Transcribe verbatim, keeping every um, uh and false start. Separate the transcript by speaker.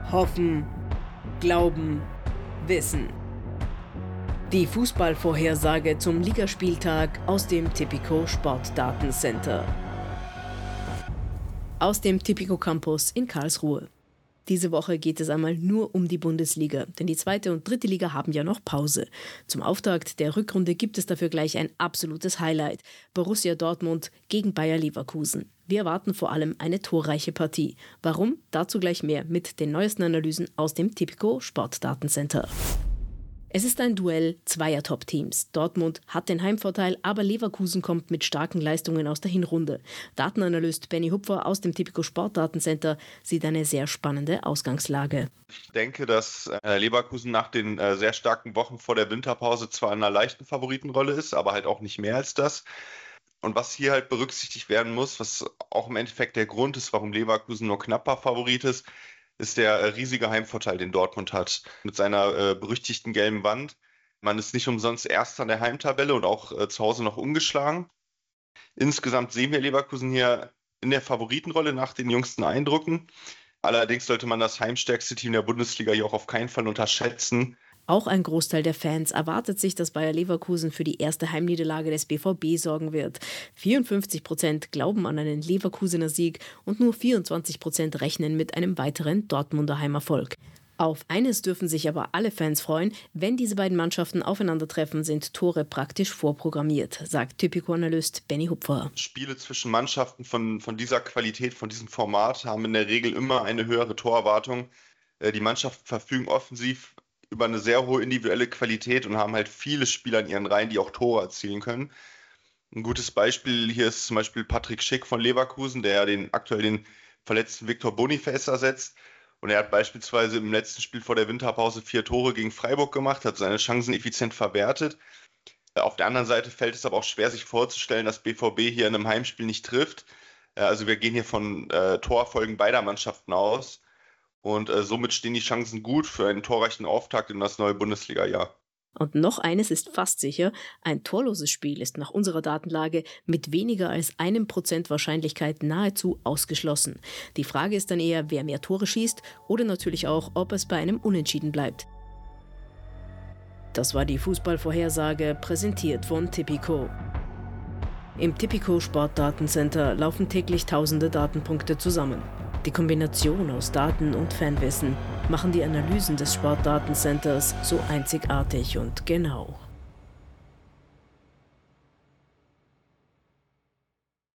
Speaker 1: Hoffen, Glauben, Wissen. Die Fußballvorhersage zum Ligaspieltag aus dem Tipico Sportdatencenter. Aus dem Tipico Campus in Karlsruhe. Diese Woche geht es einmal nur um die Bundesliga, denn die zweite und dritte Liga haben ja noch Pause. Zum Auftakt der Rückrunde gibt es dafür gleich ein absolutes Highlight: Borussia Dortmund gegen Bayer Leverkusen. Wir erwarten vor allem eine torreiche Partie. Warum? Dazu gleich mehr mit den neuesten Analysen aus dem Tipico Sportdatencenter. Es ist ein Duell zweier Top-Teams. Dortmund hat den Heimvorteil, aber Leverkusen kommt mit starken Leistungen aus der Hinrunde. Datenanalyst Benny Hupfer aus dem Tipico Sportdatencenter sieht eine sehr spannende Ausgangslage.
Speaker 2: Ich denke, dass Leverkusen nach den sehr starken Wochen vor der Winterpause zwar in einer leichten Favoritenrolle ist, aber halt auch nicht mehr als das. Und was hier halt berücksichtigt werden muss, was auch im Endeffekt der Grund ist, warum Leverkusen nur knapper Favorit ist, ist der äh, riesige Heimvorteil, den Dortmund hat, mit seiner äh, berüchtigten gelben Wand. Man ist nicht umsonst Erster an der Heimtabelle und auch äh, zu Hause noch ungeschlagen. Insgesamt sehen wir Leverkusen hier in der Favoritenrolle nach den jüngsten Eindrücken. Allerdings sollte man das heimstärkste Team der Bundesliga hier auch auf keinen Fall unterschätzen.
Speaker 1: Auch ein Großteil der Fans erwartet sich, dass Bayer Leverkusen für die erste Heimniederlage des B V B sorgen wird. vierundfünfzig Prozent glauben an einen Leverkusener Sieg und nur vierundzwanzig Prozent rechnen mit einem weiteren Dortmunder Heimerfolg. Auf eines dürfen sich aber alle Fans freuen: Wenn diese beiden Mannschaften aufeinandertreffen, sind Tore praktisch vorprogrammiert, sagt Tipico-Analyst Benny Hupfer.
Speaker 2: Spiele zwischen Mannschaften von, von dieser Qualität, von diesem Format, haben in der Regel immer eine höhere Torerwartung. Die Mannschaften verfügen offensiv über eine sehr hohe individuelle Qualität und haben halt viele Spieler in ihren Reihen, die auch Tore erzielen können. Ein gutes Beispiel hier ist zum Beispiel Patrick Schick von Leverkusen, der ja den, aktuell den verletzten Victor Boniface ersetzt. Und er hat beispielsweise im letzten Spiel vor der Winterpause vier Tore gegen Freiburg gemacht, hat seine Chancen effizient verwertet. Auf der anderen Seite fällt es aber auch schwer, sich vorzustellen, dass B V B hier in einem Heimspiel nicht trifft. Also wir gehen hier von äh, Torerfolgen beider Mannschaften aus. Und äh, somit stehen die Chancen gut für einen torreichen Auftakt in das neue Bundesliga-Jahr.
Speaker 1: Und noch eines ist fast sicher: Ein torloses Spiel ist nach unserer Datenlage mit weniger als einem Prozent Wahrscheinlichkeit nahezu ausgeschlossen. Die Frage ist dann eher, wer mehr Tore schießt oder natürlich auch, ob es bei einem Unentschieden bleibt. Das war die Fußballvorhersage, präsentiert von Tipico. Im Tipico Sportdatencenter laufen täglich tausende Datenpunkte zusammen. Die Kombination aus Daten und Fanwissen machen die Analysen des Sportdatencenters so einzigartig und genau.